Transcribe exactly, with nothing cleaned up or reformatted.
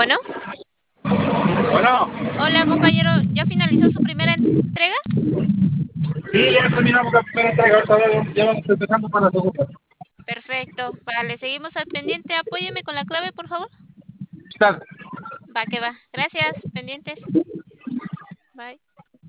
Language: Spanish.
Bueno, Bueno, hola compañero, ¿ya finalizó su primera entrega? sí, ya terminamos la primera entrega, ahorita ya ya vamos empezando para la segunda. Perfecto, vale, seguimos al pendiente. Apóyeme con la clave, por favor. Está. Va que va. Gracias, pendientes.